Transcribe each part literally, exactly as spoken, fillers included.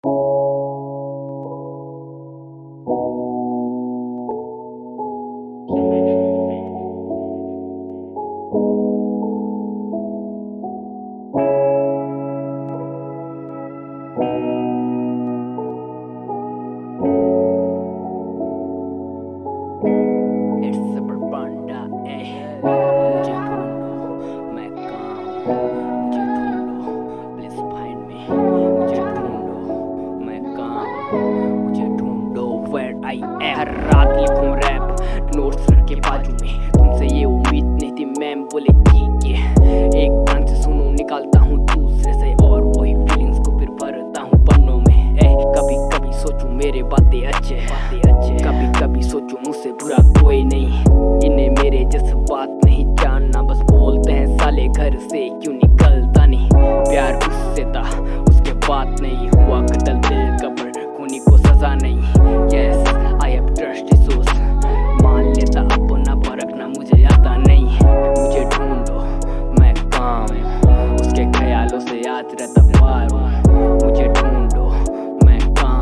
हर रात लिखूं rap notes रख के बाजू में, तुमसे ये उम्मीद नहीं थी मैम बोले ठीक है। एक कान से सुनूं निकालता हूँ दूसरे से, और वही फीलिंग्स को फिर भरता हूँ पन्नों में। ए, कभी कभी सोचूं मेरे बातें अच्छे बातें अच्छे कभी कभी सोचूं मुझसे बुरा कोई नहीं। इन्हें मेरे जैसे बात नहीं जानना, बस बोलते हैं साले घर से क्यों निकलता नहीं। प्यार उससे था उसके बात नहीं हुआ, कतल दिल कब्र खूनी को सजा नहीं। Yes I have trust issues, मान लेता अपना परखना मुझे आता नहीं। मुझे ढूंढो मैं काम उसके ख्यालों से याद रहता पार। मुझे ढूंढो मैं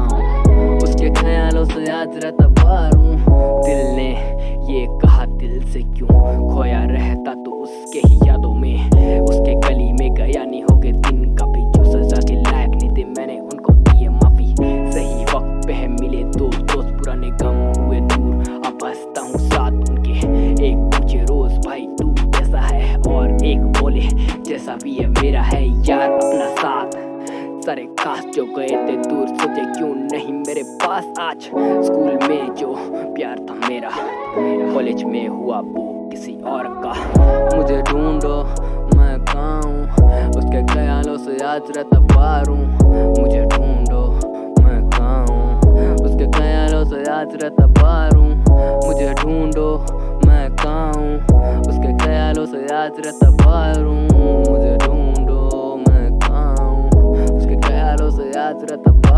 काम उसके ख्यालों से याद रहता पार। दिल ने ये कहा दिल से क्यों खोया रहता तो उसके ही यादों में। उसके गली में गया नहीं होगे दिन कभी, जो सजा के लायक नहीं थे मैंने उनको दिए माफी। सही वक्त पे है मिले दो दोस्त, पुराने गम हुए दूर अब हंसता हूँ साथ उनके। एक पूछे रोज भाई तू कैसा है, और एक बोले जैसा भी है मेरा है यार अपना साथ। सारे खास जो गए थे दूर सोचे क्यों नहीं मेरे पास आज। स्कूल में जो प्यार था मेरा, कॉलेज में हुआ वो किसी और का। मुझे ढूंढो मैं कहाँ हूँ उसके ख्यालों से याद रहता पार हूँ। मुझे ढूंढो मैं कहाँ हूँ उसके ख्यालों से याद रहता पार हूँ। मुझे ढूंढो मैं कहाँ हूँ उसके ख्यालों से याद रहता पार हूँ। मुझे ढूंढो मैं कहाँ हूँ उसके ख्यालों से याद रहता